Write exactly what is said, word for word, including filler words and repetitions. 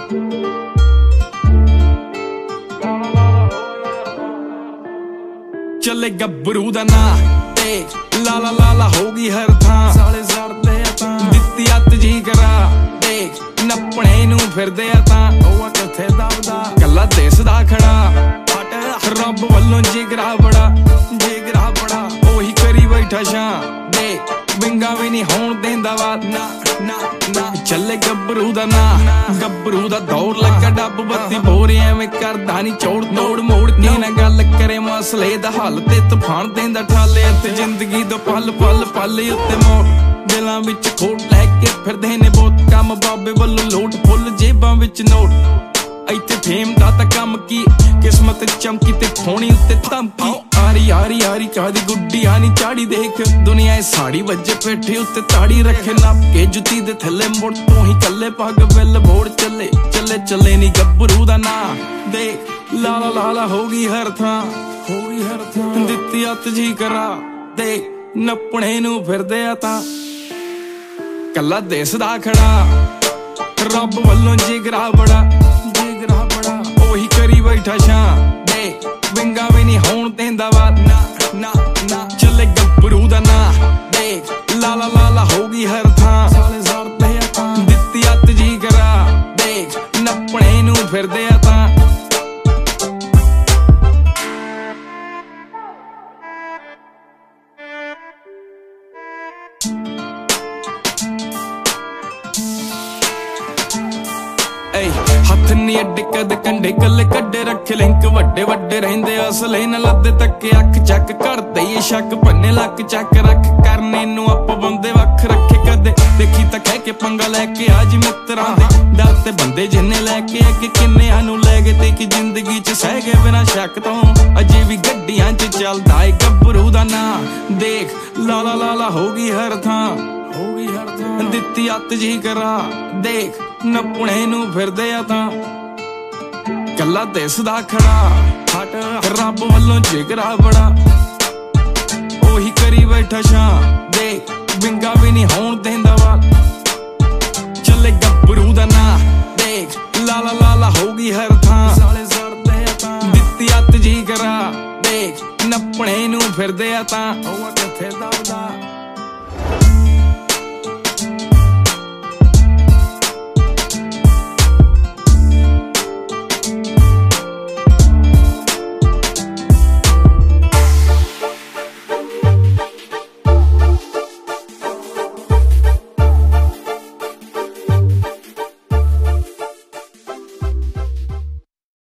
ਚੱਲੇ ਗੱਭਰੂ ਦਾ ਨਾਂ ਤੇ ਲਾਲਾ ਲਾਲਾ ਹੋ ਗਈ ਹਰ ਥਾਂ। ਸਾਲੇ ਸੜਦੇ ਆ ਤਾਂ ਦਿੱਤੀ ਅੱਤ ਜੀ ਕਰਾ ਦੇਖ ਨੱਪਣੇ ਨੂੰ ਫਿਰਦੇ ਆ ਤਾਂ ਉਹ ਕਿੱਥੇ ਦਬਦਾ ਕੱਲਾ ਦਿਸਦਾ ਖੜਾ। ਰੱਬ ਵੱਲੋਂ ਜਿਗਰਾ ਬੜਾ ਜਿਗਰਾ ਬੜਾ ਉਹੀ ਕਰੀ ਬੈਠਾ ਸ਼ਾਂ ਦੇ ਵਿੰਗਾ ਵੀ ਨਹੀਂ ਹੋਣ ਦੇਂਦਾ ਵਾ ਨਾ ਨਾ ਨਾ। ਚੱਲੇ ਗੱਭਰੂ ਦਾ ਨਾਂ ਗੱਭਰੂ ਦਾ ਦੌੜ ਲੱਗਾ ਡੱਬ ਬੱਤੀ ਬੋਰੇ ਐਵੇਂ ਕਰਦਾ ਨੀ ਚੋੜ ਤੋੜ ਮੋੜ ਨੀ ਨਾ ਗੱਲ ਕਰੇ ਮਸਲੇ ਦਾ ਹੱਲ ਤੇ ਤੂਫਾਨ ਦੇਂਦਾ ਠਾਲੇ ਤੇ ਜ਼ਿੰਦਗੀ ਦਾ ਪਲ ਪਲ ਪਲ ਉੱਤੇ ਮੋੜ ਦਿਲਾਂ ਵਿੱਚ ਖੋਟ ਲੈ ਕੇ ਫਿਰਦੇ ਨੇ ਬਹੁਤ ਕੰਮ ਬਾਬੇ ਵੱਲੋਂ ਲੋਟ ਫੁੱਲ ਜੇਬਾਂ ਵਿੱਚ ਨੋਟ। ਇੱਥੇ ਫੇਮ ਦਾ ਤਾਂ ਕੰਮ ਕੀ ਕਿਸਮਤ ਚਮਕੀ ਤੇ ਖੋਣੀ ਉੱਤੇ ਧਮਕੀ ਆਰੀ ਆਰੀ ਆਰੀ ਕਾਦੀ ਗੁੱਡੀ ਆਨੀ ਚਾੜੀ ਦੇਖ ਦੁਨੀਆ ਇਹ ਸਾੜੀ ਵੱਜੇ ਪੇਠੇ ਉੱਤੇ ਤਾੜੀ ਰੱਖੇ ਨੱਪ ਕੇ ਜੁੱਤੀ ਦੇ ਥੱਲੇ ਮੁੜ ਤੋਂ ਹੀ ਕੱਲੇ ਪੱਗ ਬਿੱਲ ਬੋੜ ਚੱਲੇ ਚੱਲੇ ਚੱਲੇ ਨੀ ਗੱਭਰੂ ਦਾ ਨਾਂ ਦੇਖ ਲਾਲਾ ਲਾਲਾ ਹੋ ਗਈ ਹਰ ਥਾਂ ਹੋ ਗਈ ਹਰ ਥਾਂ ਦਿੱਤੀ ਅੱਤ ਜੀ ਕਰਾ ਦੇਖ ਨੱਪਣੇ ਨੂੰ ਫਿਰਦੇ ਆ ਤਾਂ ਕੱਲਾ ਦਿਸਦਾ ਖੜਾ। ਰੱਬ ਵੱਲੋਂ ਜਿਗਰਾ ਬੜਾ ਜਿਗਰਾ ਬੜਾ ਉਹੀ ਕਰੀ ਬੈਠਾ ਸ਼ਾਂ ਦੇ ਵਿੰਗਾ ਵੀ ਨਹੀਂ ਹੋਣ ਦੇਂਦਾ ਵਾ ਨਾ ਨਾ ਨਾ। ਚੱਲੇ ਗੱਭਰੂ ਦਾ ਨਾਂ ਦੇਖ ਲਾਲਾ ਲਾਲਾ ਹੋ ਗਈ ਹਰ ਥਾਂ। ਸਾਲੇ ਸੜਦੇ ਆ ਤਾਂ ਦਿੱਤੀ ਅੱਤ ਜੀ ਕਰਾ ਦੇਖ ਨੱਪਣੇ ਨੂੰ ਫਿਰਦੇ ਆ ਤਾਂ। ਹੱਥ ਨੀ ਅੱਡੇ ਕਦ ਕੰਡੇ ਕੱਲੇ ਕੱਡੇ ਰੱਖੇ ਲਿੰਕ ਵੱਡੇ ਵੱਡੇ ਰਹਿੰਦੇ ਅਸਲੇ ਨਾ ਲੱਦੇ ਤੱਕੇ ਅੱਖ ਚੱਕ ਕਰਦੇ ਏ ਸ਼ੱਕ ਪੰਨੇ ਲੱਕ ਚੱਕ ਰੱਖ ਕਰਨੇ ਨੂੰ ਆਪ ਬੰਦੇ ਵੱਖ ਰੱਖੇ ਕਦੇ ਦੇਖੀ ਤਾਂ ਕਹਿ ਕੇ ਪੰਗਾ ਲੈ ਕੇ ਅੱਜ ਮਿੱਤਰਾਂ ਦੇ ਡਰ ਤੇ ਬੰਦੇ ਜਿੰਨੇ ਲੈ ਕੇ ਅੱਗੇ ਕਿੰਨਿਆਂ ਨੂੰ ਲੈ ਗਏ ਤੇ ਕਿ ਜ਼ਿੰਦਗੀ ਚ ਸਹਿ ਗਏ ਬਿਨਾਂ ਸ਼ੱਕ ਤੋਂ ਅਜੇ ਵੀ ਗੱਡੀਆਂ ਚ ਚੱਲਦਾ ਏ ਗੱਭਰੂ ਦਾ ਨਾਂ ਦੇਖ ਲਾਲਾ ਲਾਲਾ ਹੋ ਗਈ ਹਰ ਥਾਂ ਹੋ ਗਈ ਹਰ ਥਾਂ ਦਿੱਤੀ ਅੱਤ ਜੀ ਕਰਾ ਦੇਖ ਨੱਪਣੇ ਨੂੰ ਫਿਰਦੇ ਆ ਤਾਂ ਕੱਲਾ ਦਿਸਦਾ ਖੜਾ। ਹਟ ਰੱਬ ਵੱਲੋਂ ਜਿਗਰਾ ਬੜਾ ਉਹੀ ਕਰੀ ਬੈਠਾ ਸ਼ਾਂ ਦੇਖ ਵਿੰਗਾ ਵੀ ਨਹੀਂ ਹੋਣ ਦੇਂਦਾ ਵਾ। ਚੱਲੇ ਗੱਭਰੂ ਦਾ ਨਾਂ ਦੇਖ ਲਾਲਾ ਲਾਲਾ ਹੋ ਗਈ ਹਰ ਥਾਂ। ਸਾਲੇ ਸੜਦੇ ਆ ਤਾਂ ਦਿੱਤੀ ਅੱਤ ਜੀ ਕਰਾ ਦੇਖ ਨੱਪਣੇ ਨੂੰ ਫਿਰਦੇ ਆ ਤਾਂ ਉਹ ਕਿੱਥੇ ਦਬਦਾ।